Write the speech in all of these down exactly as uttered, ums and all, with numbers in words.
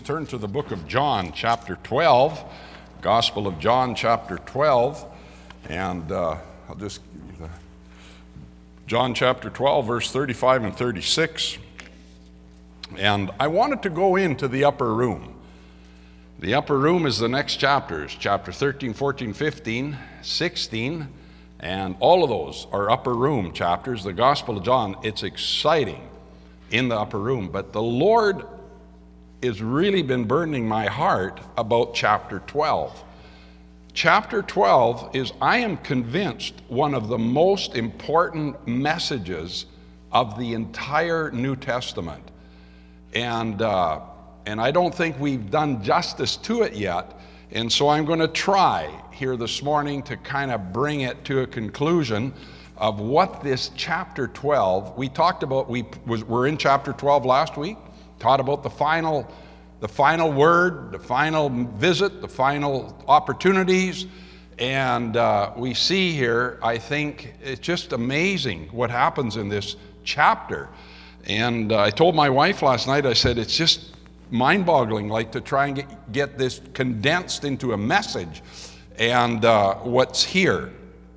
Turn to the book of John, chapter twelve, Gospel of John, chapter twelve, and uh, I'll just give you the John chapter twelve, verse thirty-five and thirty-six. And I wanted to go into the upper room. The upper room is the next chapters, chapter thirteen, fourteen, fifteen, sixteen, and all of those are upper room chapters. The Gospel of John, it's exciting in the upper room, but the Lord has really been burdening my heart about chapter twelve. Chapter twelve is, I am convinced, one of the most important messages of the entire New Testament. And, uh, and I don't think we've done justice to it yet. And so I'm going to try here this morning to kind of bring it to a conclusion of what this chapter twelve, we talked about, we was, were in chapter twelve last week. Taught about the final, the final word, the final visit, the final opportunities. And uh, we see here, I think, it's just amazing what happens in this chapter. And uh, I told my wife last night, I said, it's just mind-boggling, like to try and get, get this condensed into a message. And uh, what's here.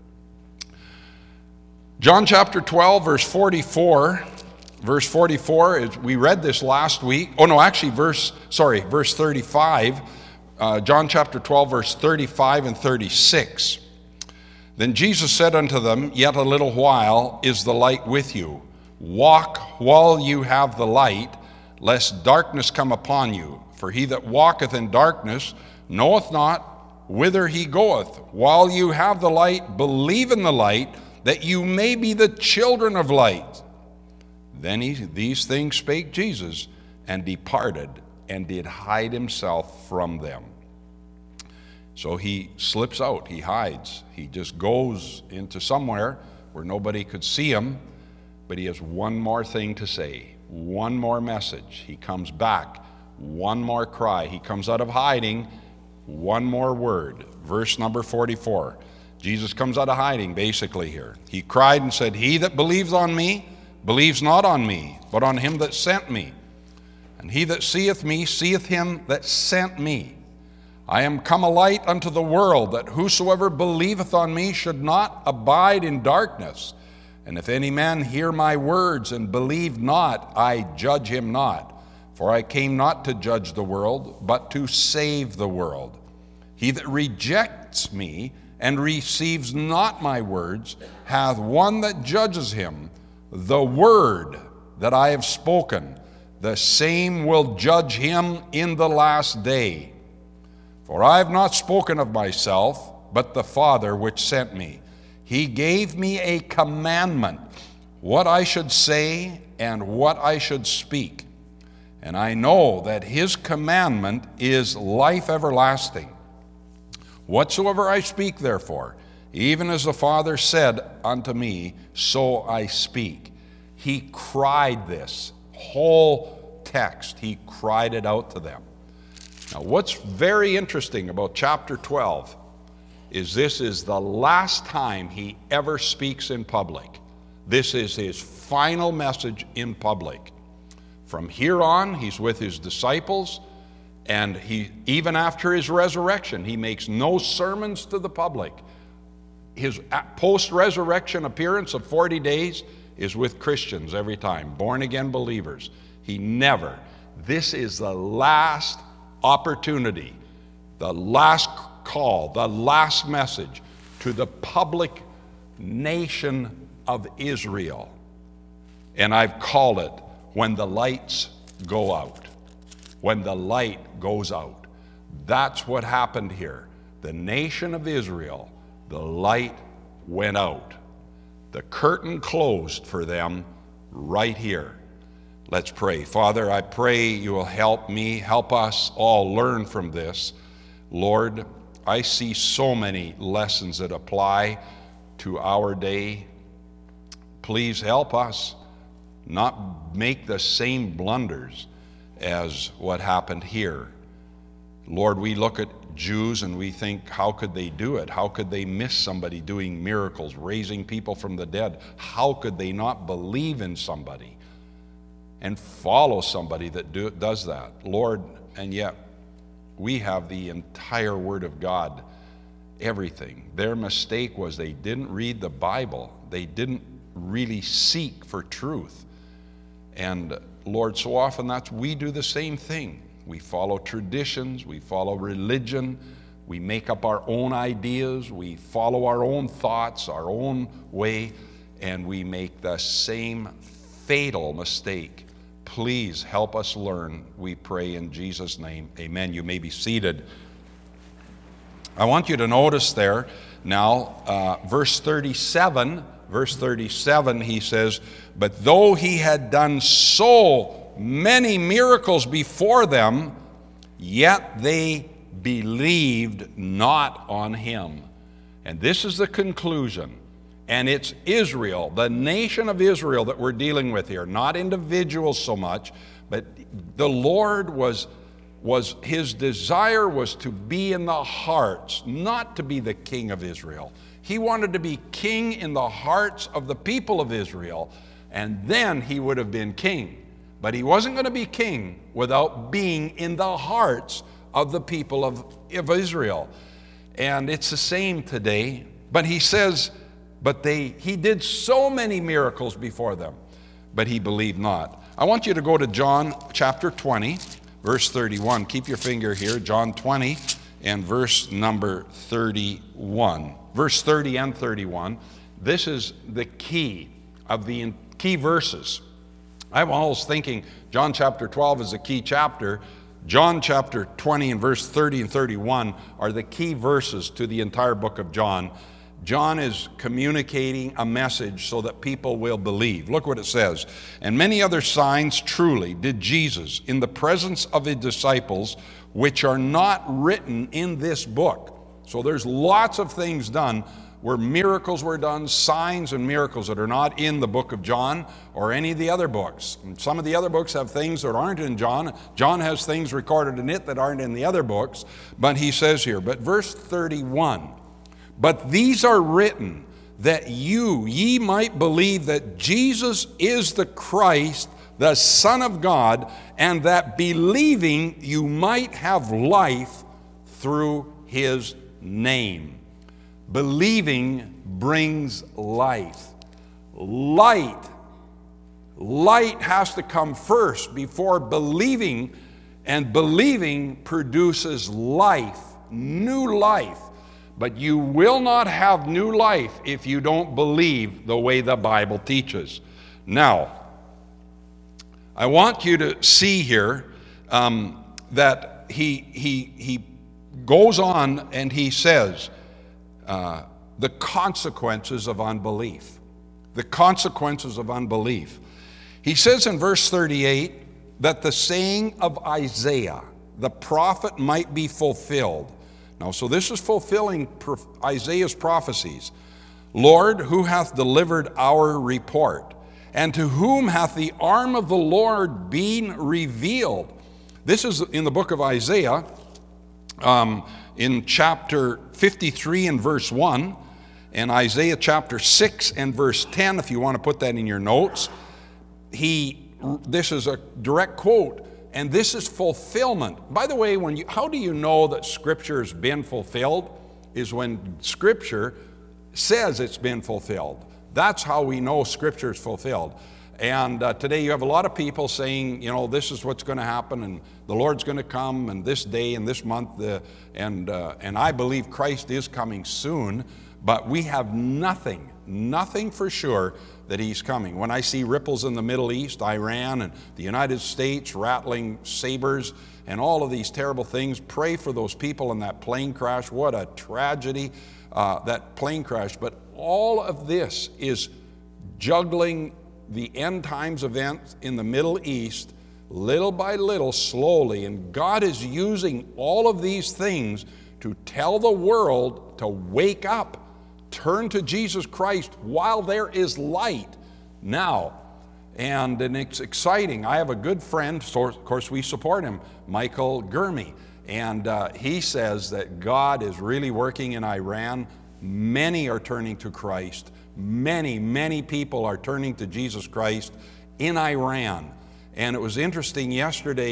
John chapter twelve, verse forty-four. Verse forty-four, is, we read this last week. Oh no, actually verse, sorry, verse thirty-five. Uh, John chapter twelve, verse thirty-five and thirty-six. Then Jesus said unto them, Yet a little while is the light with you. Walk while you have the light, lest darkness come upon you. For he that walketh in darkness knoweth not whither he goeth. While you have the light, believe in the light, that you may be the children of light. Then he, these things spake Jesus, and departed, and did hide himself from them. So he slips out, he hides. He just goes into somewhere where nobody could see him, but he has one more thing to say, one more message. He comes back, one more cry. He comes out of hiding, one more word. Verse number forty-four. Jesus comes out of hiding, basically here. He cried and said, He that believes on me, believes not on me, but on him that sent me. And he that seeth me, seeth him that sent me. I am come a light unto the world, that whosoever believeth on me should not abide in darkness. And if any man hear my words and believe not, I judge him not. For I came not to judge the world, but to save the world. He that rejects me and receives not my words hath one that judges him. The word that I have spoken, the same will judge him in the last day. For I have not spoken of myself, but the Father which sent me. He gave me a commandment, what I should say and what I should speak. And I know that his commandment is life everlasting. Whatsoever I speak, therefore, even as the Father said unto me, so I speak. He cried this whole text. He cried it out to them. Now, what's very interesting about chapter twelve is this is the last time he ever speaks in public. This is his final message in public. From here on, he's with his disciples, and he, even after his resurrection, he makes no sermons to the public. His post-resurrection appearance of forty days is with Christians every time, born-again believers. He never. This is the last opportunity, the last call, the last message to the public nation of Israel. And I've called it, when the lights go out. When the light goes out. That's what happened here. The nation of Israel, the light went out. The curtain closed for them right here. Let's pray. Father, I pray you will help me, help us all learn from this. Lord, I see so many lessons that apply to our day. Please help us not make the same blunders as what happened here. Lord, we look at Jews and we think, how could they do it? How could they miss somebody doing miracles, raising people from the dead? How could they not believe in somebody and follow somebody that do, does that? Lord, and yet we have the entire Word of God, everything. Their mistake was they didn't read the Bible. They didn't really seek for truth. And Lord, so often that's, we do the same thing. We follow traditions, we follow religion, we make up our own ideas, we follow our own thoughts, our own way, and we make the same fatal mistake. Please help us learn, we pray in Jesus' name. Amen. You may be seated. I want you to notice there now, uh, verse thirty-seven, verse thirty-seven, he says, but though he had done so many miracles before them, yet they believed not on him. And this is the conclusion. And it's Israel, the nation of Israel that we're dealing with here, not individuals so much, but the Lord was, was his desire was to be in the hearts, not to be the king of Israel. He wanted to be king in the hearts of the people of Israel, and then he would have been king. But he wasn't going to be king without being in the hearts of the people of, of Israel. And it's the same today. But he says, but they he did so many miracles before them, but he believed not. I want you to go to John chapter twenty, verse thirty-one. Keep your finger here, John twenty and verse number thirty-one. Verse thirty and thirty-one. This is the key of the key verses. I'm always thinking John chapter twelve is a key chapter. John chapter twenty and verse thirty and thirty-one are the key verses to the entire book of John. John is communicating a message so that people will believe. Look what it says. And many other signs truly did Jesus in the presence of his disciples, which are not written in this book. So there's lots of things done where miracles were done, signs and miracles that are not in the book of John or any of the other books. And some of the other books have things that aren't in John. John has things recorded in it that aren't in the other books. But he says here, but verse thirty-one, but these are written that you, ye might believe that Jesus is the Christ, the Son of God, and that believing you might have life through his name. Believing brings life. Light. Light has to come first before believing, and believing produces life, new life. But you will not have new life if you don't believe the way the Bible teaches. Now, I want you to see here um, that he, he, he goes on and he says uh, the consequences of unbelief. The consequences of unbelief. He says in verse thirty-eight that the saying of Isaiah, the prophet, might be fulfilled. Now, so this is fulfilling Isaiah's prophecies. Lord, who hath delivered our report? And to whom hath the arm of the Lord been revealed? This is in the book of Isaiah, um, in chapter fifty-three and verse one, and Isaiah chapter six and verse ten, if you want to put that in your notes. He, this is a direct quote. And this is fulfillment. By the way, when you, how do you know that Scripture has been fulfilled? Is when Scripture says it's been fulfilled. That's how we know Scripture is fulfilled. And uh, today you have a lot of people saying, you know, this is what's going to happen, and the Lord's going to come, and this day and this month, uh, and uh, and I believe Christ is coming soon, but we have nothing, nothing for sure that he's coming. When I see ripples in the Middle East, Iran and the United States rattling sabers and all of these terrible things, pray for those people in that plane crash. What a tragedy, uh, that plane crash. But all of this is juggling the end times events in the Middle East little by little, slowly. And God is using all of these things to tell the world to wake up. Turn to Jesus Christ while there is light now. And, and it's exciting. I have a good friend, so of course we support him, Michael Gurmey. And uh, he says that God is really working in Iran. Many are turning to Christ. Many, many people are turning to Jesus Christ in Iran. And it was interesting yesterday,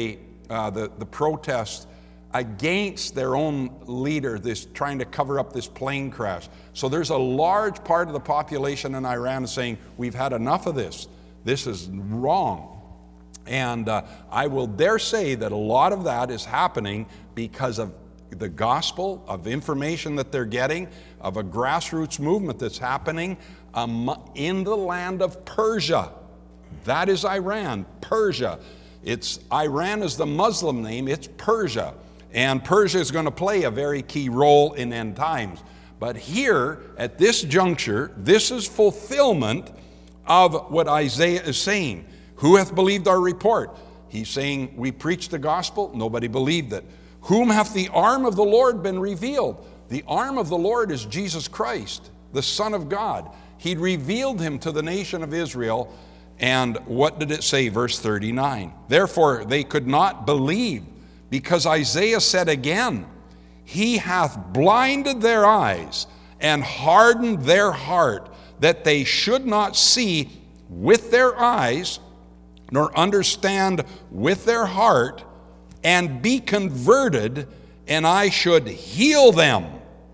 uh, the, the protests against their own leader, this trying to cover up this plane crash. So there's a large part of the population in Iran saying, we've had enough of this. This is wrong. And uh, I will dare say that a lot of that is happening because of the gospel, of information that they're getting, of a grassroots movement that's happening um, in the land of Persia. That is Iran, Persia. It's Iran is the Muslim name, it's Persia. And Persia is going to play a very key role in end times. But here, at this juncture, this is fulfillment of what Isaiah is saying. Who hath believed our report? He's saying, we preached the gospel, nobody believed it. Whom hath the arm of the Lord been revealed? The arm of the Lord is Jesus Christ, the Son of God. He revealed him to the nation of Israel. And what did it say? Verse thirty-nine. Therefore they could not believe, because Isaiah said again, he hath blinded their eyes and hardened their heart, that they should not see with their eyes, nor understand with their heart, and be converted, and I should heal them.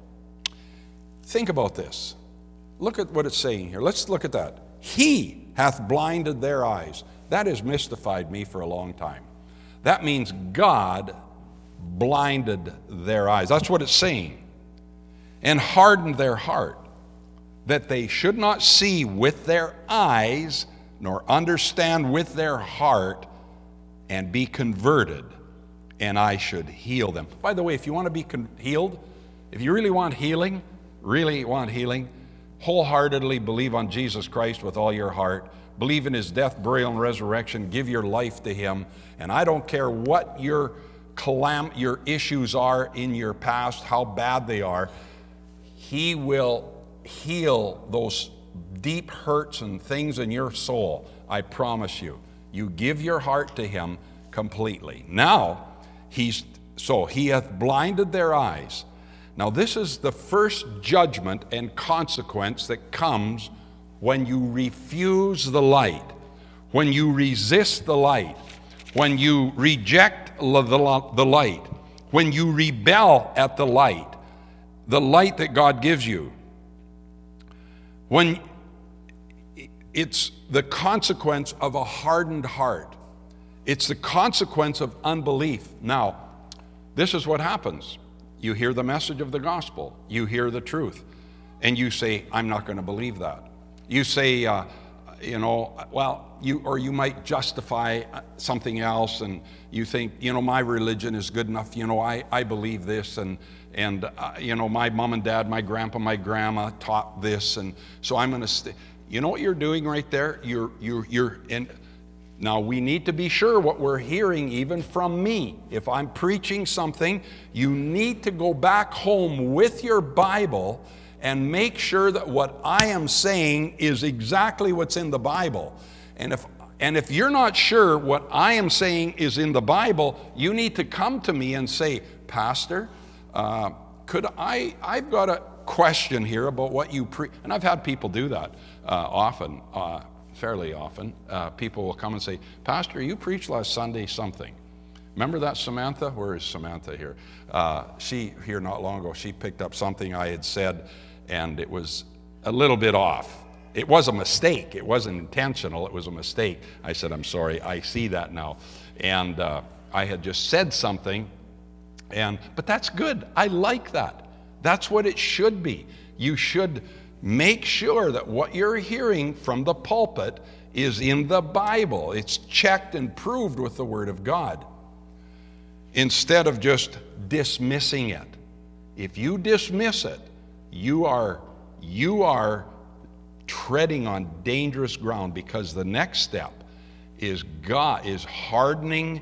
Think about this. Look at what it's saying here. Let's look at that. He hath blinded their eyes. That has mystified me for a long time. That means God blinded their eyes. That's what it's saying. And hardened their heart, that they should not see with their eyes, nor understand with their heart, and be converted, and I should heal them. By the way, if you want to be con- healed, if you really want healing, really want healing, wholeheartedly believe on Jesus Christ with all your heart, believe in his death, burial, and resurrection, give your life to him, and I don't care what your calam- your issues are in your past, how bad they are, he will heal those deep hurts and things in your soul. I promise you. You give your heart to him completely. Now, he's so he hath blinded their eyes. Now, this is the first judgment and consequence that comes when you refuse the light, when you resist the light, when you reject the light, when you rebel at the light, the light that God gives you. When it's the consequence of a hardened heart. It's the consequence of unbelief. Now, this is what happens. You hear the message of the gospel. You hear the truth. And you say, I'm not going to believe that. You say, uh, you know, well, you or you might justify something else, and you think, you know, my religion is good enough. You know, I, I believe this, and, and uh, you know, my mom and dad, my grandpa, my grandma taught this, and so I'm going to stay. You know what you're doing right there? You're, you're, you're in. Now, we need to be sure what we're hearing even from me. If I'm preaching something, you need to go back home with your Bible and make sure that what I am saying is exactly what's in the Bible. And if, and if you're not sure what I am saying is in the Bible, you need to come to me and say, Pastor, uh, could I, I've got a question here about what you preach. And I've had people do that uh, often. Uh, fairly often, uh, people will come and say, Pastor, you preached last Sunday something. Remember that Samantha? Where is Samantha here? Uh, she, here not long ago, she picked up something I had said, and it was a little bit off. It was a mistake. It wasn't intentional. It was a mistake. I said, I'm sorry. I see that now. And uh, I had just said something, and but that's good. I like that. That's what it should be. You should make sure that what you're hearing from the pulpit is in the Bible. It's checked and proved with the Word of God, instead of just dismissing it. If you dismiss it, you are you are treading on dangerous ground, because the next step is God is hardening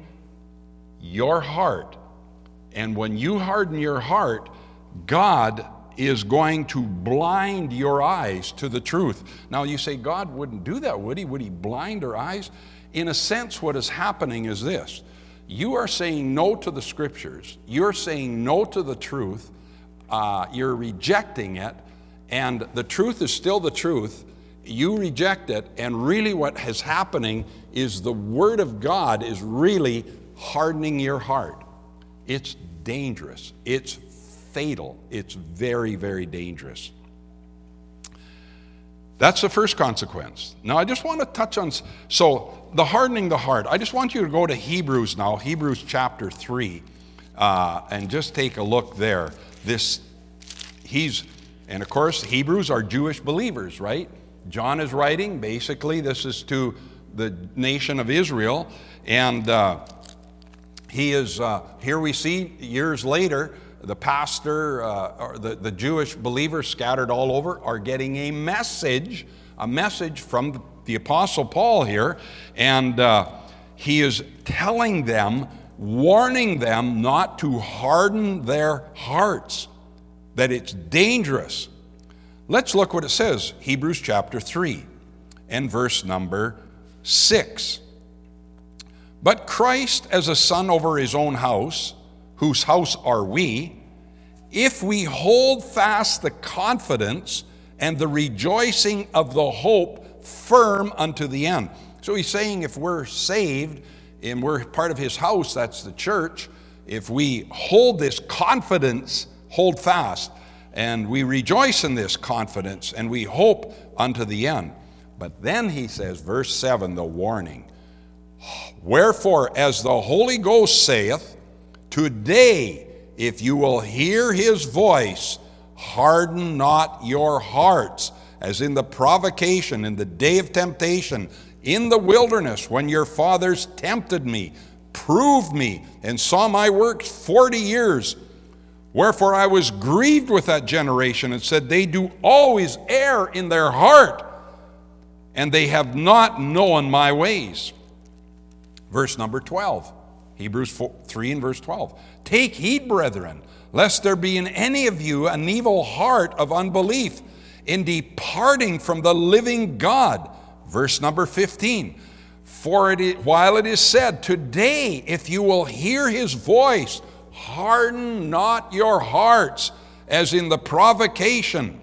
your heart. And when you harden your heart, God is going to blind your eyes to the truth. Now you say, God wouldn't do that, would he? Would he blind our eyes? In a sense, what is happening is this. You are saying no to the scriptures. You're saying no to the truth. Uh, you're rejecting it. And the truth is still the truth. You reject it. And really what is happening is the Word of God is really hardening your heart. It's dangerous. It's fatal. It's very, very dangerous. That's the first consequence. Now, I just want to touch on, so the hardening the heart. I just want you to go to Hebrews now, Hebrews chapter three, uh, and just take a look there. This, he's, and of course, Hebrews are Jewish believers, right? John is writing, basically, this is to the nation of Israel, and uh, he is, uh, here we see years later, the pastor, uh, or the, the Jewish believers scattered all over are getting a message, a message from the, the Apostle Paul here, and uh, he is telling them, warning them not to harden their hearts, that it's dangerous. Let's look what it says, Hebrews chapter three and verse number six. But Christ as a son over his own house, whose house are we, if we hold fast the confidence and the rejoicing of the hope firm unto the end. So he's saying if we're saved and we're part of his house, that's the church, if we hold this confidence, hold fast, and we rejoice in this confidence and we hope unto the end. But then he says, verse seven, the warning. Wherefore, as the Holy Ghost saith, today, if you will hear his voice, harden not your hearts, as in the provocation, in the day of temptation, in the wilderness, when your fathers tempted me, proved me, and saw my works forty years. Wherefore I was grieved with that generation, and said, they do always err in their heart, and they have not known my ways. Verse number twelve. Hebrews three and verse twelve. Take heed, brethren, lest there be in any of you an evil heart of unbelief in departing from the living God. Verse number fifteen. For it is, while it is said, today, if you will hear his voice, harden not your hearts, as in the provocation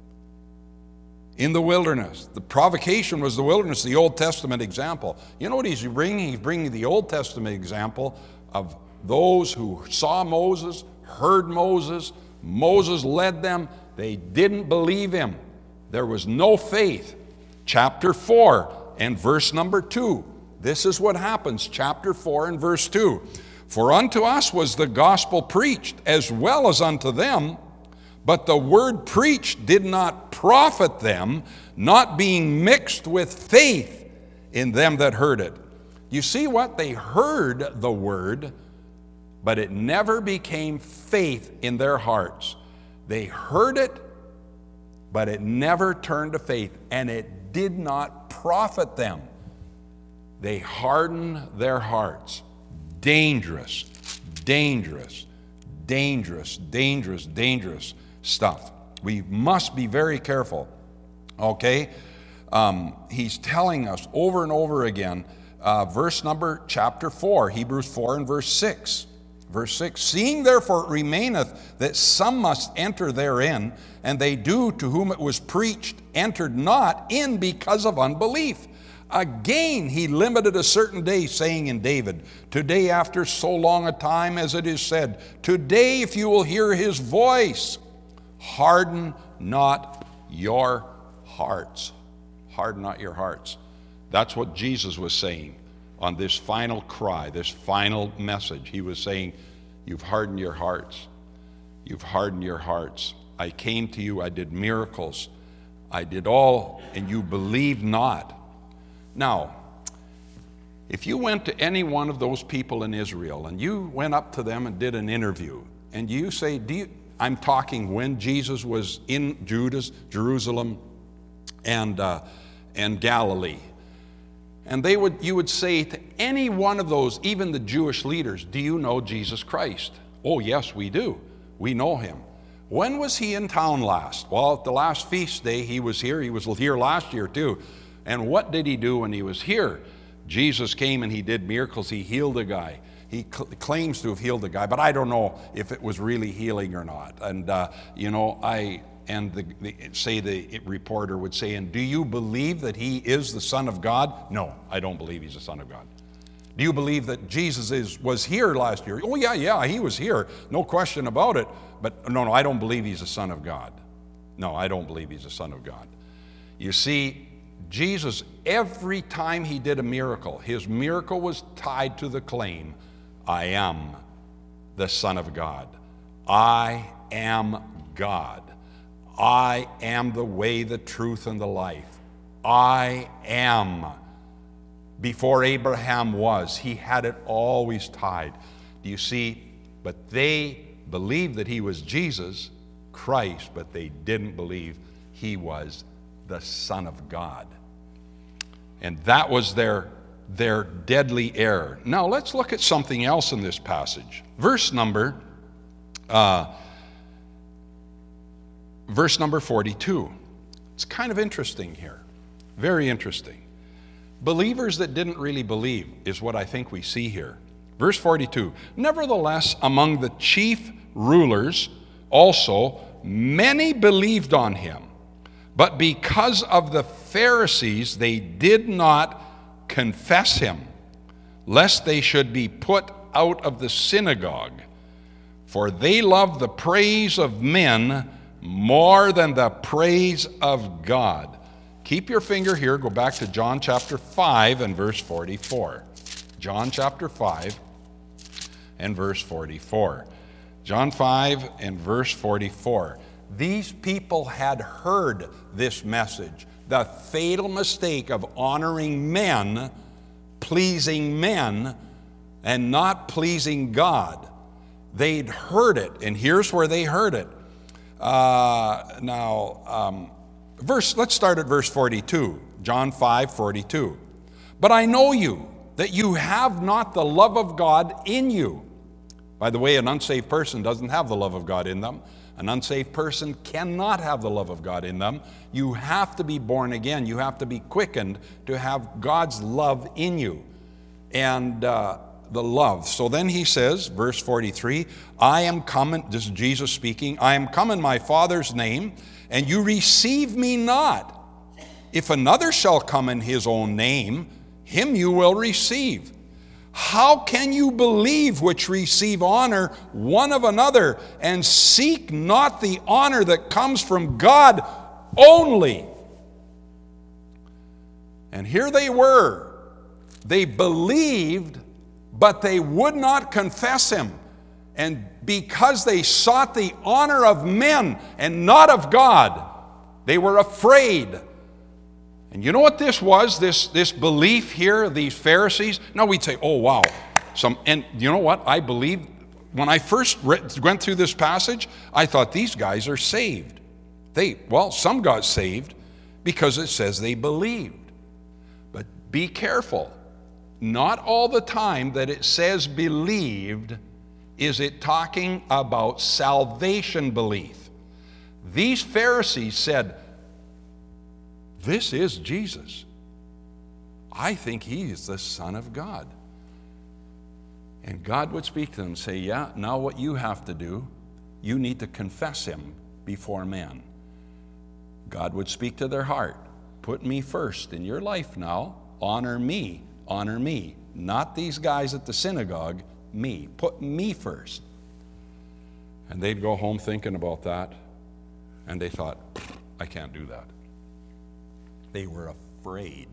in the wilderness. The provocation was the wilderness, the Old Testament example. You know what he's bringing? He's bringing the Old Testament example of those who saw Moses, heard Moses, Moses led them. They didn't believe him. There was no faith. Chapter four and verse number two. This is what happens, chapter four and verse two. For unto us was the gospel preached, as well as unto them, but the word preached did not profit them, not being mixed with faith in them that heard it. You see what? They heard the word, but it never became faith in their hearts. They heard it, but it never turned to faith, and it did not profit them. They hardened their hearts. Dangerous, dangerous, dangerous, dangerous, dangerous stuff. We must be very careful, okay? Um, he's telling us over and over again, uh, verse number, chapter four, Hebrews four and verse six. Verse six, seeing therefore it remaineth that some must enter therein, and they do to whom it was preached, entered not in because of unbelief. Again, he limited a certain day, saying in David, today after so long a time as it is said, today if you will hear his voice, harden not your hearts. Harden not your hearts. That's what Jesus was saying on this final cry, this final message. He was saying, you've hardened your hearts. You've hardened your hearts. I came to you, I did miracles. I did all, and you believe not. Now, if you went to any one of those people in Israel and you went up to them and did an interview, and you say, do you, I'm talking when Jesus was in Judas, Jerusalem and, uh, and Galilee, and they would, you would say to any one of those, even the Jewish leaders, do you know Jesus Christ? Oh, yes, we do. We know him. When was he in town last? Well, at the last feast day, he was here. He was here last year, too. And what did he do when he was here? Jesus came and he did miracles. He healed a guy. He cl- claims to have healed a guy, but I don't know if it was really healing or not. And, uh, you know, I, and the, the, say the reporter would say, and do you believe that he is the Son of God? No, I don't believe he's the Son of God. Do you believe that Jesus is, was here last year? Oh, yeah, yeah, he was here. No question about it. But no, no, I don't believe he's a son of God. No, I don't believe he's a son of God. You see, Jesus, every time he did a miracle, his miracle was tied to the claim, I am the Son of God. I am God. I am the way, the truth, and the life. I am. Before Abraham was, he had it always tied. Do you see? But they believed that he was Jesus, Christ, but they didn't believe he was the Son of God. And that was their, their deadly error. Now let's look at something else in this passage. Verse number, uh, verse number forty-two. It's kind of interesting here. Very interesting. Believers that didn't really believe is what I think we see here. Verse forty-two, nevertheless, among the chief rulers also many believed on him, but because of the Pharisees they did not confess him, lest they should be put out of the synagogue. For they love the praise of men more than the praise of God. Keep your finger here. Go back to John chapter five and verse forty-four. John chapter five and verse forty-four. John five and verse forty-four. These people had heard this message, the fatal mistake of honoring men, pleasing men, and not pleasing God. They'd heard it, and here's where they heard it. Uh, now, um, verse. Let's start at verse forty-two. John five forty-two. But I know you, that you have not the love of God in you. By the way, an unsaved person doesn't have the love of God in them. An unsaved person cannot have the love of God in them. You have to be born again. You have to be quickened to have God's love in you. And uh, the love. So then he says, verse forty-three, I am come, in, this is Jesus speaking, I am come in my Father's name, and you receive me not. If another shall come in his own name, him you will receive. How can you believe which receive honor one of another, and seek not the honor that comes from God only? And here they were. They believed, but they would not confess him. And because they sought the honor of men and not of God, they were afraid. And you know what this was, this, this belief here of these Pharisees? Now we'd say, oh, wow. Some, and you know what? I believe, when I first read, went through this passage, I thought these guys are saved. They, well, some got saved because it says they believed. But be careful. Not all the time that it says believed is it talking about salvation belief. These Pharisees said, this is Jesus. I think he is the Son of God. And God would speak to them and say, yeah, now what you have to do, you need to confess him before men. God would speak to their heart. Put me first in your life now. Honor me. Honor me. Not these guys at the synagogue, me. Put me first. And they'd go home thinking about that. And they thought, I can't do that. They were afraid.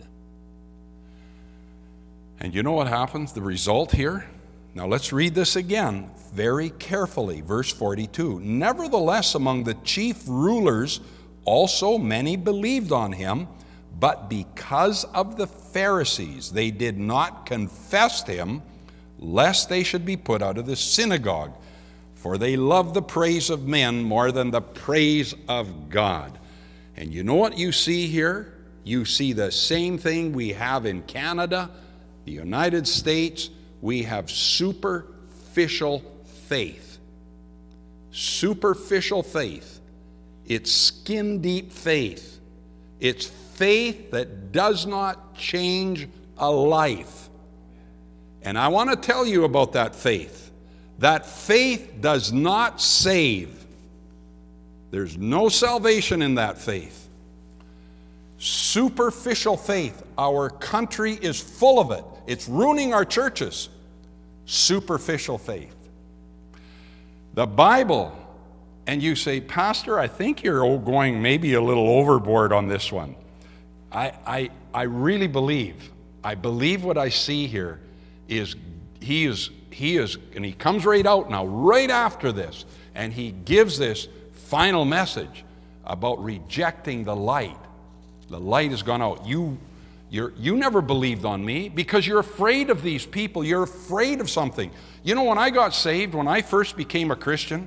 And you know what happens? The result here? Now let's read this again very carefully. Verse forty-two. Nevertheless, among the chief rulers also many believed on him, but because of the Pharisees they did not confess him, lest they should be put out of the synagogue. For they love the praise of men more than the praise of God. And you know what you see here? You see the same thing we have in Canada, the United States. We have superficial faith. Superficial faith. It's skin-deep faith. It's faith that does not change a life. And I want to tell you about that faith. That faith does not save. There's no salvation in that faith. Superficial faith. Our country is full of it. It's ruining our churches. Superficial faith. The Bible, and you say, Pastor, I think you're going maybe a little overboard on this one. I, I, I really believe, I believe what I see here is he is, he is, and he comes right out now, right after this, and he gives this final message about rejecting the light. The light has gone out. You, you're, you never believed on me because you're afraid of these people. You're afraid of something. You know, when I got saved, when I first became a Christian,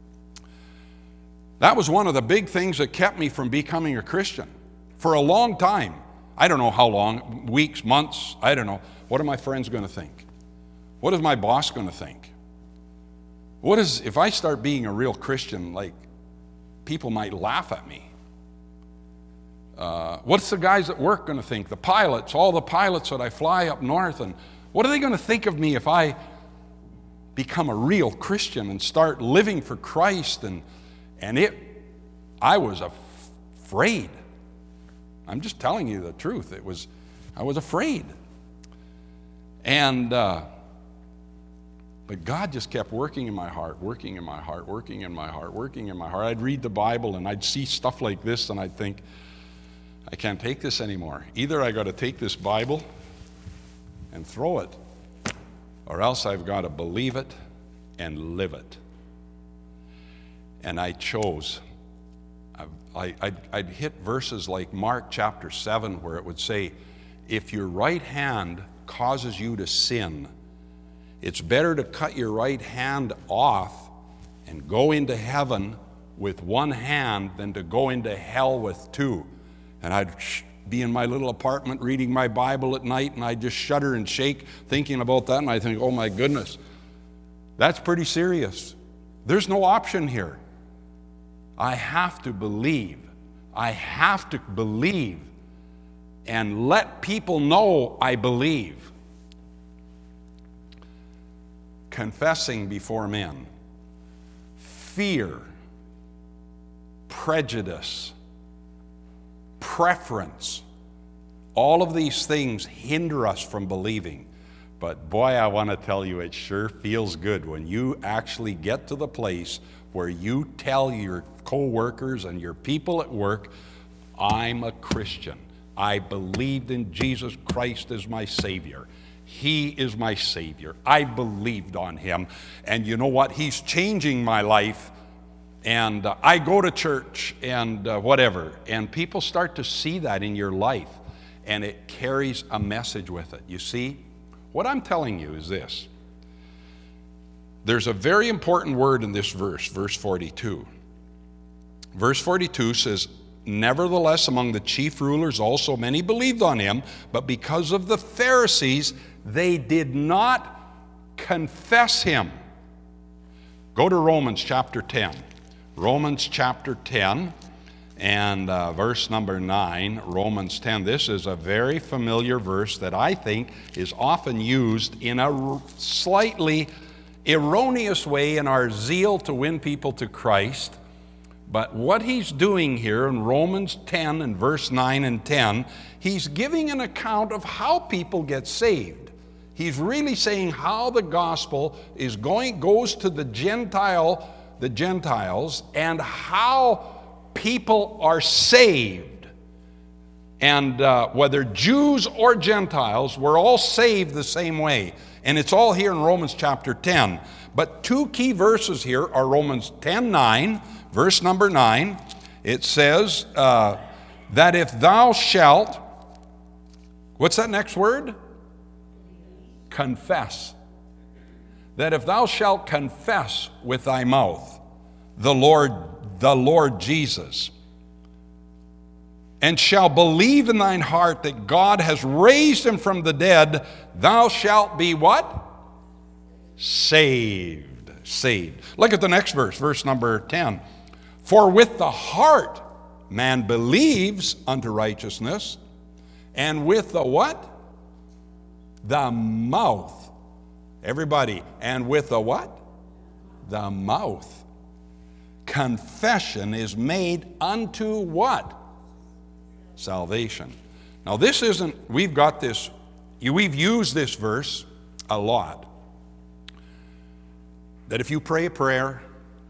that was one of the big things that kept me from becoming a Christian. For a long time, I don't know how long, weeks, months, I don't know. What are my friends going to think? What is my boss going to think? What is, if I start being a real Christian, like, people might laugh at me. Uh, what's the guys at work going to think? The pilots, all the pilots that I fly up north, and what are they going to think of me if I become a real Christian and start living for Christ? And, and it, I was af- afraid. I'm just telling you the truth. It was, I was afraid. And, uh, but God just kept working in my heart, working in my heart, working in my heart, working in my heart. I'd read the Bible and I'd see stuff like this and I'd think, I can't take this anymore. Either I got to take this Bible and throw it, or else I've got to believe it and live it. And I chose. I, I'd, I'd hit verses like Mark chapter seven where it would say, if your right hand causes you to sin, it's better to cut your right hand off and go into heaven with one hand than to go into hell with two. And I'd be in my little apartment reading my Bible at night, and I'd just shudder and shake thinking about that, and I think, oh my goodness, that's pretty serious. There's no option here. I have to believe. I have to believe and let people know I believe. Confessing before men. Fear. Prejudice. Preference. All of these things hinder us from believing. But boy, I want to tell you, it sure feels good when you actually get to the place where you tell your co-workers and your people at work, I'm a Christian. I believed in Jesus Christ as my Savior. He is my Savior. I believed on Him. And you know what? He's changing my life. And uh, I go to church and uh, whatever. And people start to see that in your life. And it carries a message with it. You see? What I'm telling you is this. There's a very important word in this verse, verse forty-two. Verse forty-two says, nevertheless, among the chief rulers also many believed on him, but because of the Pharisees, they did not confess him. Go to Romans chapter ten. Romans chapter ten and uh, verse number nine, Romans ten. This is a very familiar verse that I think is often used in a slightly erroneous way in our zeal to win people to Christ. But what he's doing here in Romans ten and verse nine and ten, he's giving an account of how people get saved. He's really saying how the gospel is going goes to the Gentile, the Gentiles, and how people are saved. And uh, whether Jews or Gentiles, we're all saved the same way. And it's all here in Romans chapter ten. But two key verses here are Romans ten nine, verse number nine. It says uh, that if thou shalt, what's that next word? Confess. That if thou shalt confess with thy mouth the Lord, the Lord Jesus, and shall believe in thine heart that God has raised him from the dead, thou shalt be what? Saved. Saved. Look at the next verse, verse number ten. For with the heart man believes unto righteousness, and with the what? The mouth. Everybody, and with the what? The mouth. Confession is made unto what? Salvation. Now this isn't, we've got this You, we've used this verse a lot. That if you pray a prayer,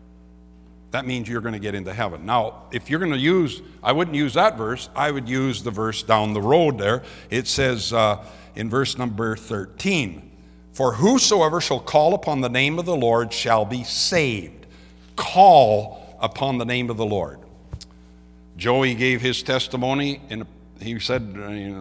that means you're going to get into heaven. Now, if you're going to use, I wouldn't use that verse. I would use the verse down the road there. It says uh, in verse number thirteen, for whosoever shall call upon the name of the Lord shall be saved. Call upon the name of the Lord. Joey gave his testimony, and he said,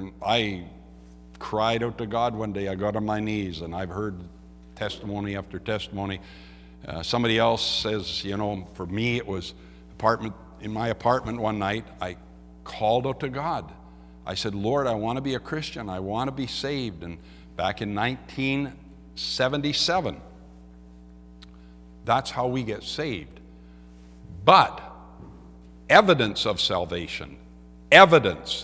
I cried out to God one day. I got on my knees, and I've heard testimony after testimony. Uh, somebody else says, you know, for me it was apartment in my apartment one night. I called out to God. I said, Lord, I want to be a Christian. I want to be saved. And back in nineteen seventy-seven, that's how we get saved. But evidence of salvation, evidence,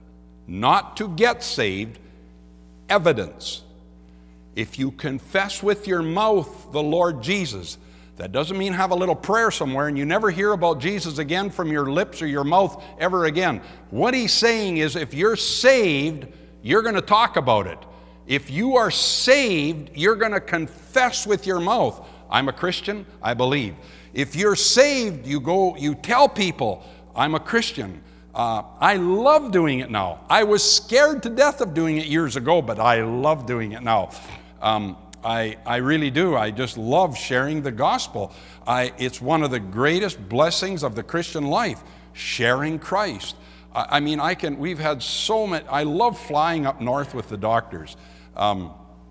not to get saved, evidence. If you confess with your mouth the Lord Jesus, that doesn't mean have a little prayer somewhere and you never hear about Jesus again from your lips or your mouth ever again. What he's saying is if you're saved, you're going to talk about it. If you are saved, you're going to confess with your mouth, I'm a Christian, I believe. If you're saved, you go, you tell people, I'm a Christian. Uh, I love doing it now. I was scared to death of doing it years ago, but I love doing it now. Um, I, I really do. I just love sharing the gospel. I, it's one of the greatest blessings of the Christian life, sharing Christ. I, I mean, I can. We've had so many. I love flying up north with the doctors. Um,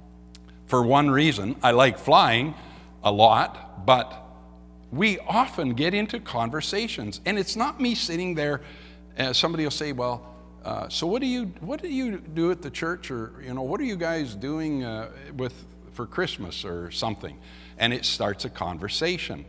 for one reason, I like flying a lot, but we often get into conversations, and it's not me sitting there. Uh, somebody will say, "Well, uh, so what do you what do you do at the church, or you know, what are you guys doing uh, with for Christmas or something?" And it starts a conversation,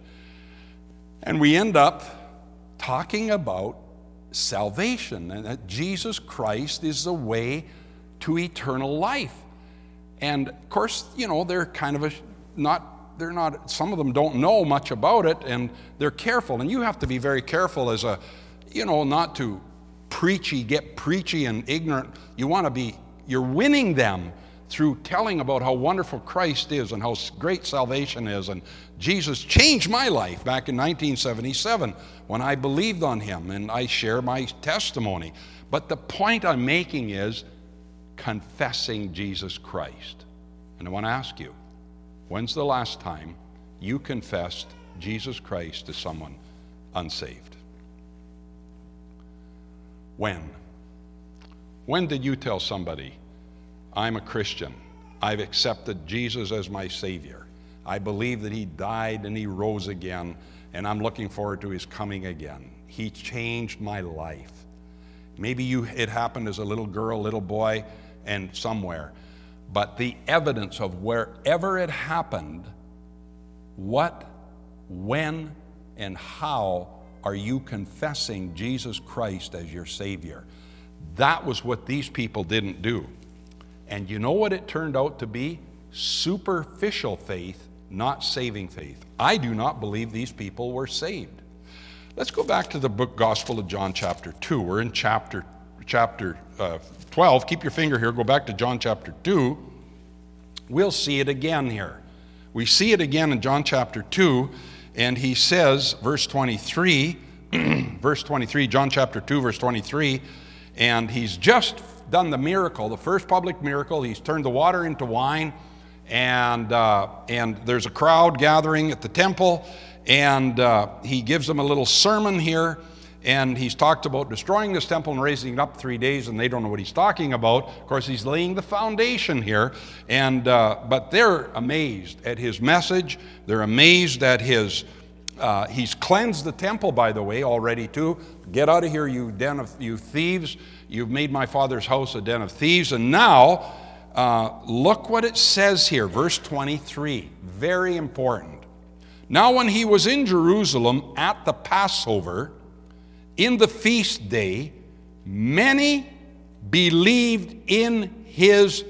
and we end up talking about salvation and that Jesus Christ is the way to eternal life. And of course, you know, they're kind of a not. They're not. Some of them don't know much about it, and they're careful. And you have to be very careful as a you know, not to preachy, get preachy and ignorant. You want to be, you're winning them through telling about how wonderful Christ is and how great salvation is. And Jesus changed my life back in nineteen seventy-seven when I believed on him, and I share my testimony. But the point I'm making is confessing Jesus Christ. And I want to ask you, when's the last time you confessed Jesus Christ to someone unsaved? When? When did you tell somebody, I'm a Christian, I've accepted Jesus as my Savior, I believe that he died and he rose again, and I'm looking forward to his coming again. He changed my life. Maybe you it happened as a little girl, little boy, and somewhere. But the evidence of wherever it happened, what, when, and how are you confessing Jesus Christ as your Savior? That was what these people didn't do. And you know what it turned out to be? Superficial faith, not saving faith. I do not believe these people were saved. Let's go back to the book Gospel of John chapter two. We're in chapter, chapter uh, twelve. Keep your finger here. Go back to John chapter two. We'll see it again here. We see it again in John chapter two. And he says, verse twenty-three, verse twenty-three, John chapter two, verse twenty-three, and he's just done the miracle, the first public miracle. He's turned the water into wine, and uh, and there's a crowd gathering at the temple, and uh, he gives them a little sermon here, and he's talked about destroying this temple and raising it up three days, and they don't know what he's talking about. Of course, he's laying the foundation here, and uh, but they're amazed at his message. They're amazed at his, uh, he's cleansed the temple, by the way, already too. Get out of here, you den of, you thieves. You've made my Father's house a den of thieves. And now, uh, look what it says here, verse twenty-three, very important. Now when he was in Jerusalem at the Passover, in the feast day, many believed in his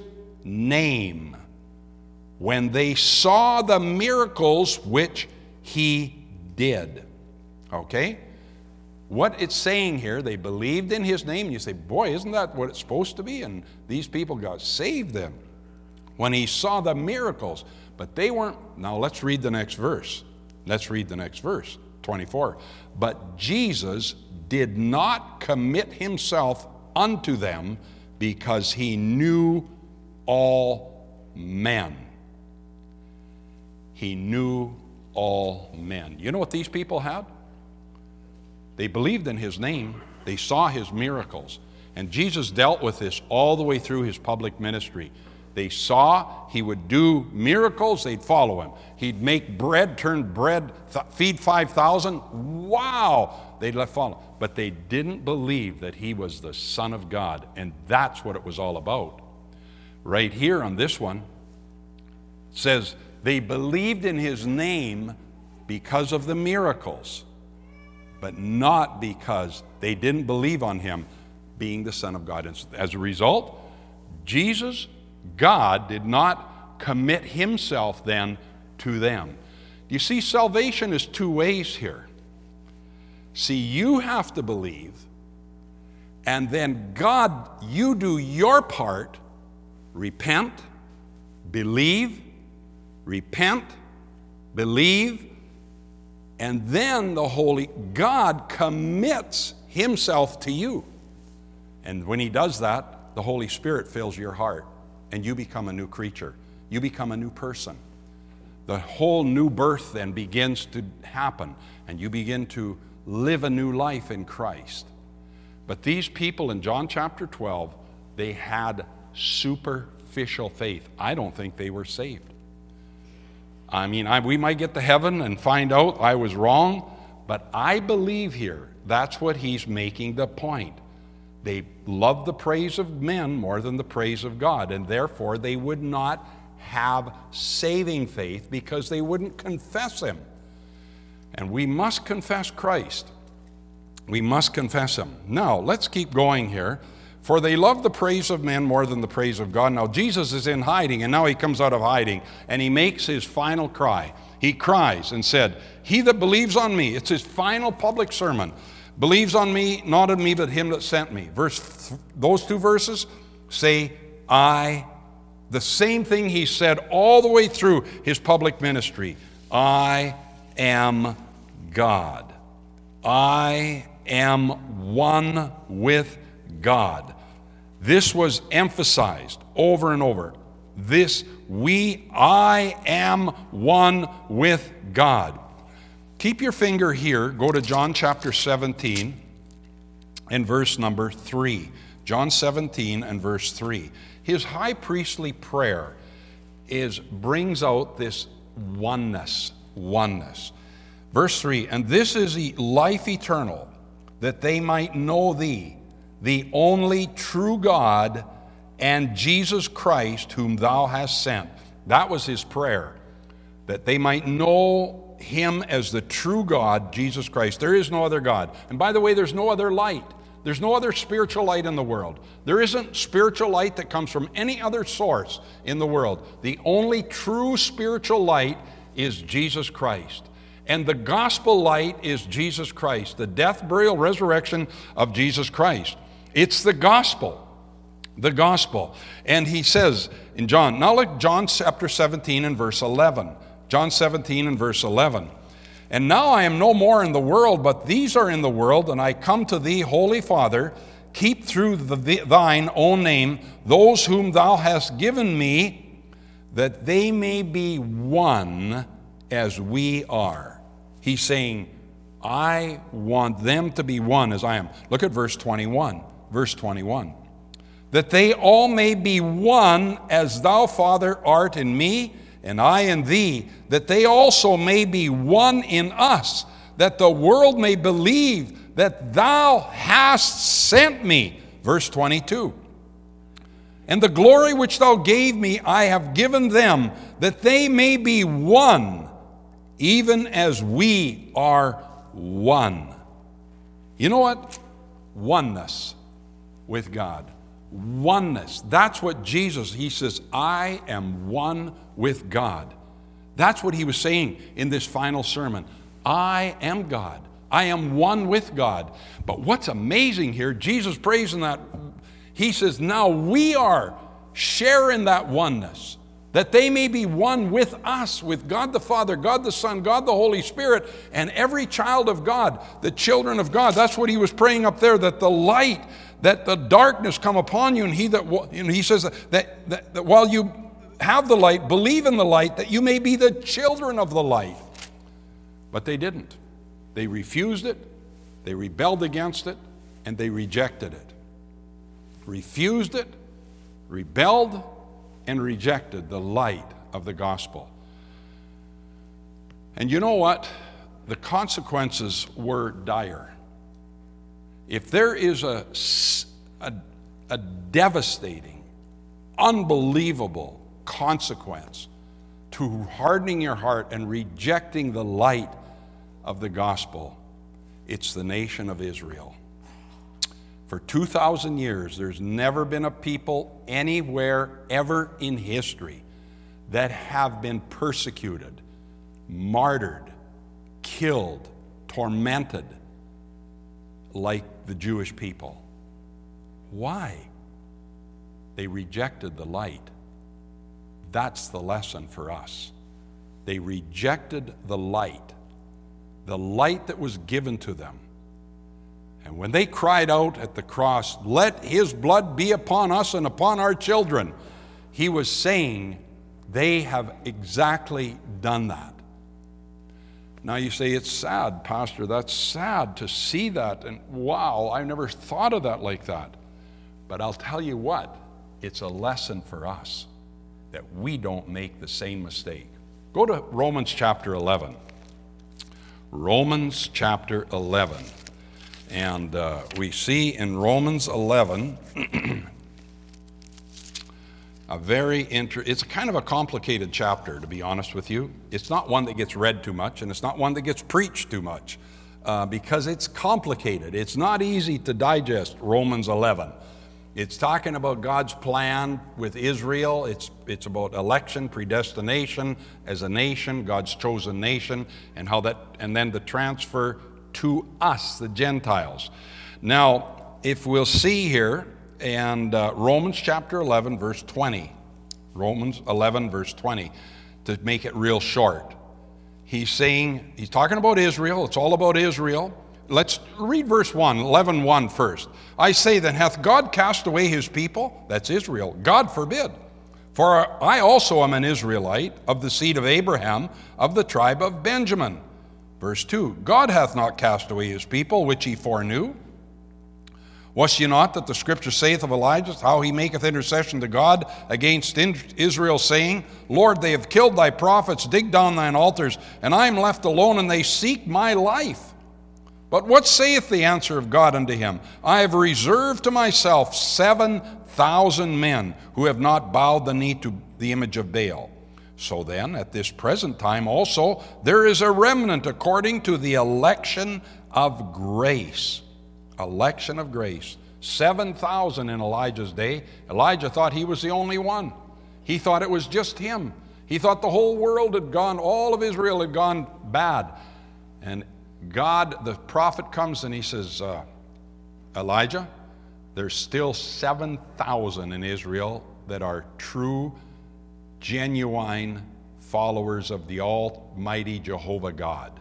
name when they saw the miracles which he did. Okay? What it's saying here, they believed in his name. And you say, boy, isn't that what it's supposed to be? And these people got saved then when he saw the miracles. But they weren't. Now let's read the next verse. Let's read the next verse, twenty-four. But Jesus did not commit himself unto them because he knew all men. He knew all men. You know what these people had? They believed in his name. They saw his miracles. And Jesus dealt with this all the way through his public ministry. They saw he would do miracles, they'd follow him. He'd make bread, turn bread, th- feed five thousand. Wow! They'd let follow. But they didn't believe that he was the Son of God. And that's what it was all about. Right here on this one, it says, they believed in his name because of the miracles, but not because they didn't believe on him being the Son of God. And as a result, Jesus, God, did not commit himself then to them. You see, salvation is two ways here. See, you have to believe, and then God, you do your part, repent, believe, repent, believe, and then the Holy God commits himself to you. And when he does that, the Holy Spirit fills your heart, and you become a new creature. You become a new person. The whole new birth then begins to happen, and you begin to live a new life in Christ. But these people in John chapter twelve, they had superficial faith. I don't think they were saved. I mean, I, we might get to heaven and find out I was wrong, but I believe here that's what he's making the point. They loved the praise of men more than the praise of God, and therefore they would not have saving faith because they wouldn't confess him. And we must confess Christ. We must confess him. Now, let's keep going here. For they love the praise of men more than the praise of God. Now, Jesus is in hiding, and now he comes out of hiding, and he makes his final cry. He cries and said, he that believes on me, it's his final public sermon, believes on me, not on me, but him that sent me. Verse, those two verses say, I, the same thing he said all the way through his public ministry. I am God. I am one with God. This was emphasized over and over. This, we, I am one with God. Keep your finger here. Go to John chapter seventeen and verse number three. John seventeen and verse three. His high priestly prayer is brings out this oneness, oneness. Verse three, and this is the life eternal, that they might know thee, the only true God, and Jesus Christ, whom thou hast sent. That was his prayer, that they might know him as the true God, Jesus Christ. There is no other God. And by the way, there's no other light. There's no other spiritual light in the world. There isn't spiritual light that comes from any other source in the world. The only true spiritual light is Jesus Christ. And the gospel light is Jesus Christ, the death, burial, resurrection of Jesus Christ. It's the gospel, the gospel. And he says in John, now look, John chapter seventeen and verse eleven. John seventeen and verse eleven. And now I am no more in the world, but these are in the world, and I come to thee, Holy Father, keep through the, the, thine own name those whom thou hast given me, that they may be one as we are. He's saying, I want them to be one as I am. Look at verse twenty-one. Verse twenty-one. That they all may be one as thou, Father, art in me, and I in thee, that they also may be one in us, that the world may believe that thou hast sent me. Verse twenty-two. And the glory which thou gave me I have given them, that they may be one, even as we are one. You know what? Oneness with God. Oneness. That's what Jesus, he says, I am one with God. That's what he was saying in this final sermon. I am God. I am one with God. But what's amazing here, Jesus prays in that, he says, now we are sharing that oneness, that they may be one with us, with God the Father, God the Son, God the Holy Spirit, and every child of God, the children of God. That's what he was praying up there, that the light, that the darkness come upon you, and he that, you know, he says that, that, that while you have the light, believe in the light, that you may be the children of the light. But they didn't. They refused it, they rebelled against it, and they rejected it. Refused it, rebelled, and rejected the light of the gospel. And you know what? The consequences were dire. If there is a, a, a devastating, unbelievable consequence to hardening your heart and rejecting the light of the gospel, it's the nation of Israel. For two thousand years, there's never been a people anywhere ever in history that have been persecuted, martyred, killed, tormented like the Jewish people. Why? They rejected the light. That's the lesson for us. They rejected the light, the light that was given to them. And when they cried out at the cross, let his blood be upon us and upon our children, he was saying they have exactly done that. Now you say, it's sad, Pastor, that's sad to see that, and wow, I never thought of that like that. But I'll tell you what, it's a lesson for us that we don't make the same mistake. Go to Romans chapter eleven. Romans chapter eleven. And uh, we see in Romans eleven a very inter- it's kind of a complicated chapter, to be honest with you. It's not one that gets read too much, and it's not one that gets preached too much, uh, because it's complicated. It's not easy to digest, Romans eleven. It's talking about God's plan with Israel. It's, it's about election, predestination as a nation, God's chosen nation, and how that, and then the transfer to us, the Gentiles. Now, if we'll see here, and uh, Romans chapter eleven, verse twenty, Romans eleven, verse twenty, to make it real short. He's saying, he's talking about Israel. It's all about Israel. Let's read verse one, eleven one first. I say then, hath God cast away his people? That's Israel. God forbid. For I also am an Israelite, of the seed of Abraham, of the tribe of Benjamin. Verse two, God hath not cast away his people, which he foreknew. Wist ye not that the scripture saith of Elijah, how he maketh intercession to God against Israel, saying, Lord, they have killed thy prophets, dig down thine altars, and I am left alone, and they seek my life. But what saith the answer of God unto him? I have reserved to myself seven thousand men who have not bowed the knee to the image of Baal. So then, at this present time also, there is a remnant according to the election of grace. Election of grace. seven thousand in Elijah's day. Elijah thought he was the only one. He thought it was just him. He thought the whole world had gone, all of Israel had gone bad. And God, the prophet comes and he says, uh, Elijah, there's still seven thousand in Israel that are true, genuine followers of the Almighty Jehovah God.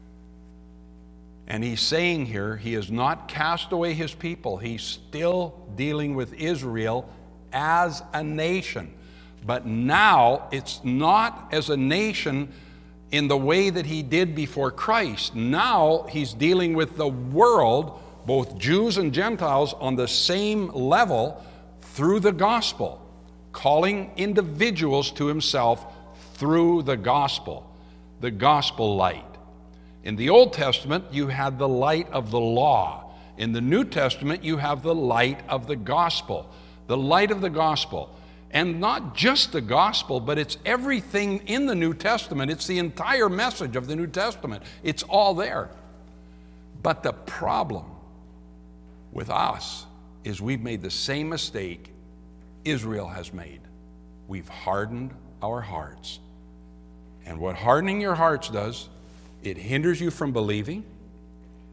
And he's saying here, he has not cast away his people. He's still dealing with Israel as a nation. But now it's not as a nation in the way that he did before Christ. Now he's dealing with the world, both Jews and Gentiles, on the same level through the gospel, calling individuals to himself through the gospel, the gospel light. In the Old Testament, you had the light of the law. In the New Testament, you have the light of the gospel, the light of the gospel. And not just the gospel, but it's everything in the New Testament. It's the entire message of the New Testament. It's all there. But the problem with us is we've made the same mistake Israel has made. We've hardened our hearts. And what hardening your hearts does, it hinders you from believing.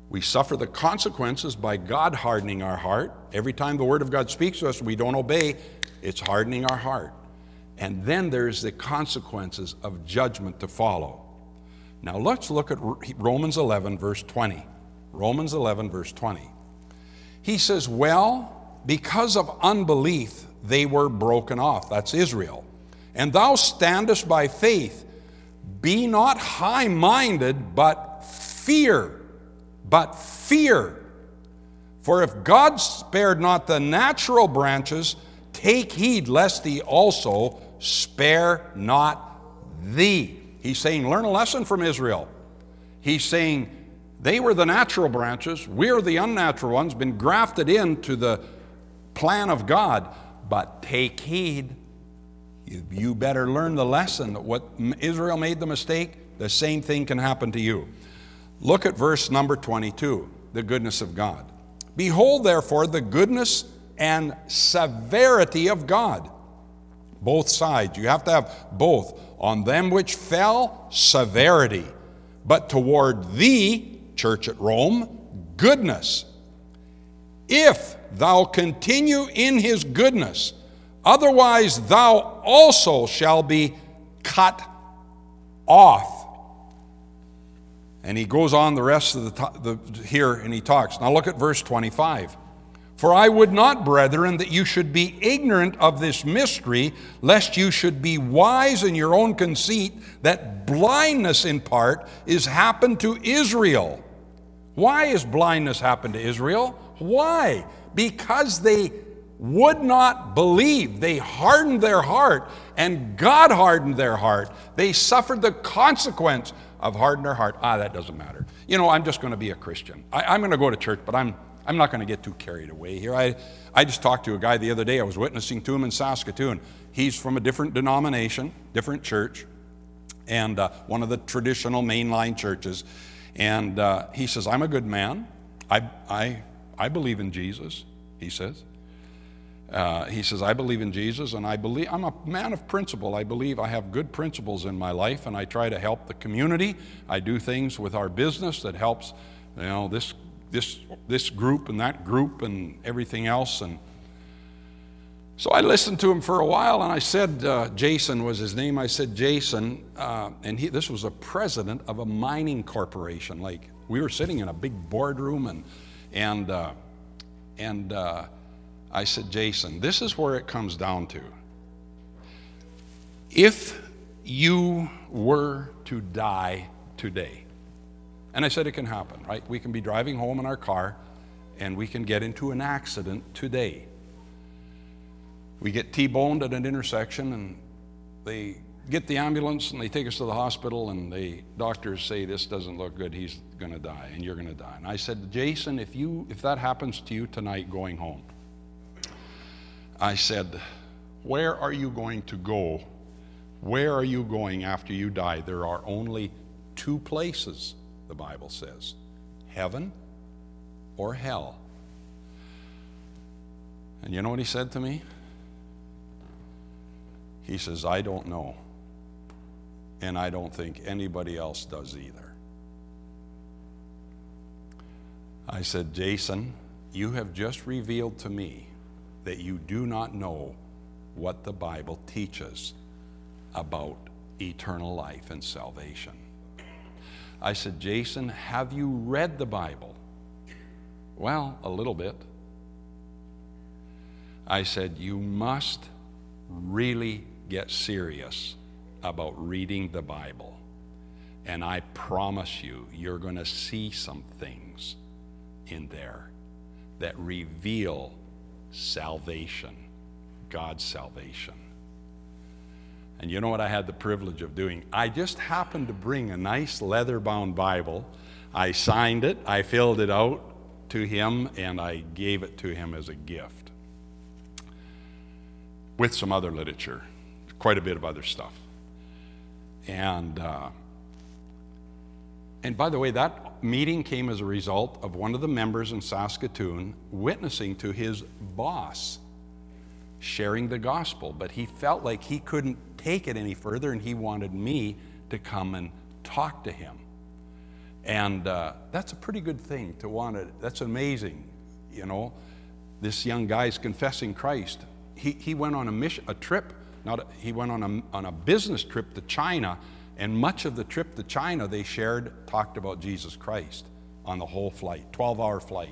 We suffer the consequences by God hardening our heart. Every time the Word of God speaks to us, we don't obey, it's hardening our heart. And then there's the consequences of judgment to follow. Now let's look at Romans eleven, verse twenty. Romans eleven, verse twenty. He says, well, because of unbelief, they were broken off. That's Israel. And thou standest by faith. Be not high-minded, but fear. But fear. For if God spared not the natural branches, take heed lest he also spare not thee. He's saying, learn a lesson from Israel. He's saying, they were the natural branches, we're the unnatural ones, been grafted into the plan of God. But take heed. You, you better learn the lesson that what Israel made the mistake, the same thing can happen to you. Look at verse number twenty-two, the goodness of God. Behold, therefore, the goodness and severity of God. Both sides. You have to have both. On them which fell, severity. But toward thee, church at Rome, goodness. If thou continue in his goodness, otherwise thou also shall be cut off. And he goes on the rest of the, the here and he talks. Now look at verse twenty-five. For I would not, brethren, that you should be ignorant of this mystery, lest you should be wise in your own conceit, that blindness in part is happened to Israel. Why is blindness happened to Israel? Why? Because they would not believe. They hardened their heart, and God hardened their heart. They suffered the consequence of hardening their heart. Ah, that doesn't matter. You know, I'm just going to be a Christian. I, I'm going to go to church, but I'm I'm not going to get too carried away here. I, I just talked to a guy the other day. I was witnessing to him in Saskatoon. He's from a different denomination, different church, and uh, one of the traditional mainline churches. And uh, he says, I'm a good man. I, I, I believe in Jesus, he says. Uh, he says, I believe in Jesus, and I believe I'm a man of principle. I believe I have good principles in my life, and I try to help the community. I do things with our business that helps, you know, this this this group and that group and everything else. And so I listened to him for a while, and I said, uh, Jason was his name. I said, Jason, uh, and he, this was a president of a mining corporation. Like, we were sitting in a big boardroom, and and uh, and uh, I said, Jason, this is where it comes down to. If you were to die today, and I said it can happen, right? We can be driving home in our car, and we can get into an accident today. We get T-boned at an intersection, and they get the ambulance, and they take us to the hospital, and the doctors say, this doesn't look good, he's going to die, and you're going to die. And I said, Jason, if you if that happens to you tonight going home, I said, where are you going to go? Where are you going after you die? There are only two places, the Bible says, heaven or hell. And you know what he said to me? He says, I don't know. And I don't think anybody else does either. I said, Jason, you have just revealed to me that you do not know what the Bible teaches about eternal life and salvation. I said, Jason, have you read the Bible? Well, a little bit. I said, you must really get serious about reading the Bible. And I promise you, you're going to see some things in there that reveal salvation, God's salvation. And you know what I had the privilege of doing? I just happened to bring a nice leather-bound Bible. I signed it, I filled it out to him, and I gave it to him as a gift with some other literature, quite a bit of other stuff. And uh, and by the way, that meeting came as a result of one of the members in Saskatoon witnessing to his boss, sharing the gospel, but he felt like he couldn't take it any further, and he wanted me to come and talk to him. And uh, that's a pretty good thing to want to, that's amazing, you know. This young guy's confessing Christ. He, he went on a mission, a trip, not a, he went on a, on a business trip to China, and much of the trip to China they shared, talked about Jesus Christ on the whole flight, twelve-hour flight.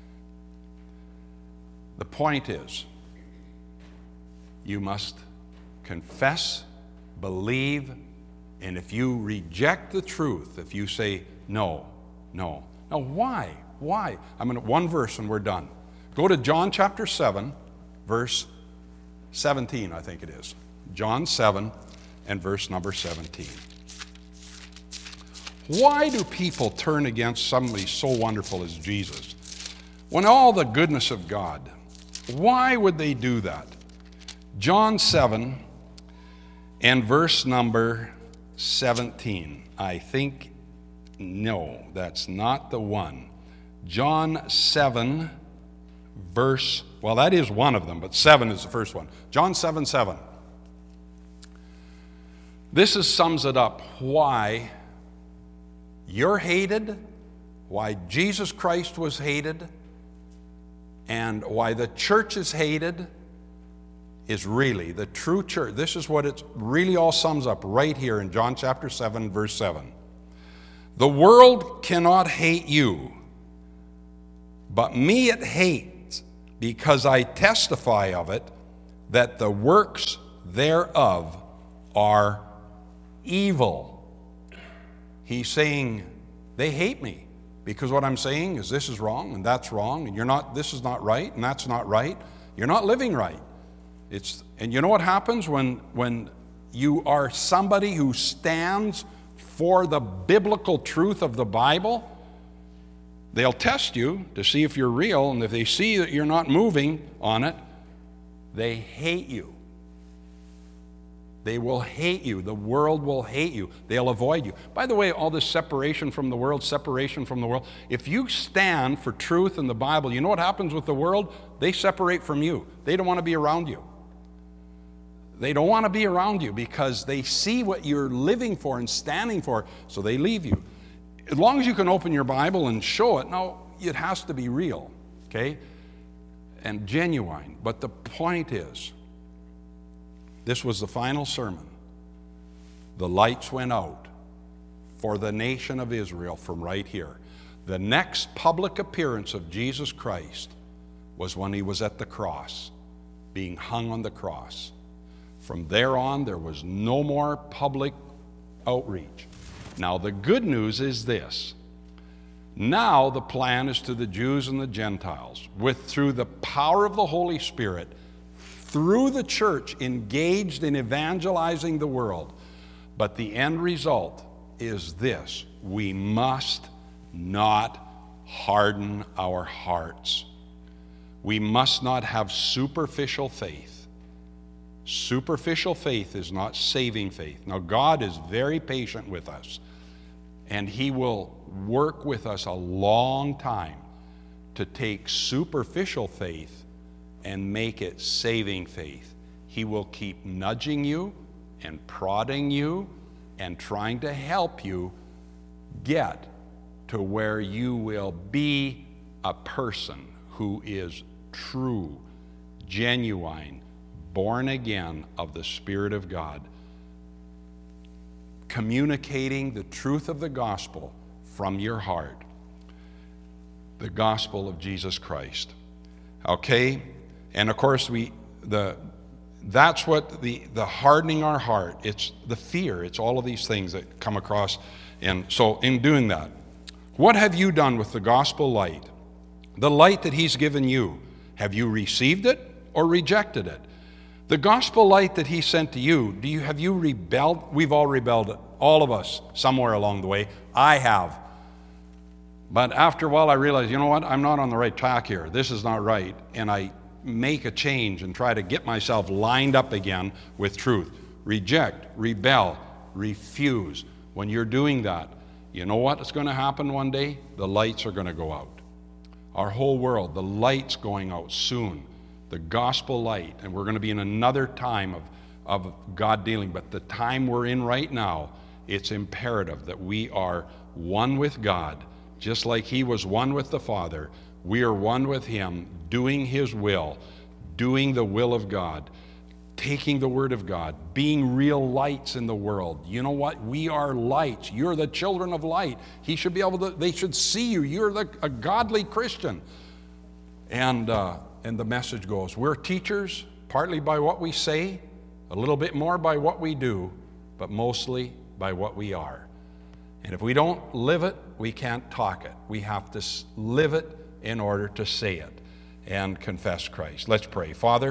The point is, you must confess, believe, and if you reject the truth, if you say, no, no. Now why? Why? I'm going to, one verse and we're done. Go to John chapter seven, verse seventeen, I think it is. John seven and verse number seventeen. Why do people turn against somebody so wonderful as Jesus? When all the goodness of God, why would they do that? John seven and verse number seventeen. I think, no, that's not the one. John seven, verse, well, that is one of them, but seven is the first one. John seven, seven. This is, sums it up, why you're hated, why Jesus Christ was hated, and why the church is hated is really the true church. This is what it really all sums up right here in John chapter seven, verse seven. The world cannot hate you, but me it hates, because I testify of it, that the works thereof are evil. He's saying they hate me because what I'm saying is this is wrong and that's wrong, and you're not, this is not right and that's not right. You're not living right. It's, and you know what happens when, when you are somebody who stands for the biblical truth of the Bible? They'll test you to see if you're real, and if they see that you're not moving on it, they hate you. They will hate you. The world will hate you. They'll avoid you. By the way, all this separation from the world, separation from the world, if you stand for truth in the Bible, you know what happens with the world? They separate from you. They don't want to be around you. They don't want to be around you because they see what you're living for and standing for, so they leave you. As long as you can open your Bible and show it, now it has to be real, okay, and genuine. But the point is, this was the final sermon. The lights went out for the nation of Israel from right here. The next public appearance of Jesus Christ was when he was at the cross, being hung on the cross. From there on, there was no more public outreach. Now, the good news is this. Now the plan is to the Jews and the Gentiles, with through the power of the Holy Spirit, through the church engaged in evangelizing the world. But the end result is this: we must not harden our hearts. We must not have superficial faith. Superficial faith is not saving faith. Now, God is very patient with us, and he will work with us a long time to take superficial faith and make it saving faith. He will keep nudging you and prodding you and trying to help you get to where you will be a person who is true, genuine, born again of the Spirit of God, communicating the truth of the gospel from your heart, the gospel of Jesus Christ. Okay? And of course, we the that's what the the hardening our heart, it's the fear, it's all of these things that come across. And so in doing that, what have you done with the gospel light? The light that he's given you, have you received it or rejected it? The gospel light that he sent to you, do you have you rebelled? We've all rebelled, all of us, somewhere along the way. I have. But after a while I realized, you know what, I'm not on the right track here. This is not right. And I make a change and try to get myself lined up again with truth. Reject, rebel, refuse. When you're doing that, you know what is going to happen one day? The lights are going to go out. Our whole world, the light's going out soon. The gospel light, and we're going to be in another time of, of God dealing, but the time we're in right now, it's imperative that we are one with God. Just like he was one with the Father, we are one with him, doing his will, doing the will of God, taking the word of God, being real lights in the world. You know what? We are lights. You're the children of light. He should be able to, they should see you. You're the, a godly Christian. And, uh, and the message goes, we're teachers, partly by what we say, a little bit more by what we do, but mostly by what we are. And if we don't live it, we can't talk it. We have to live it in order to say it and confess Christ. Let's pray. Father,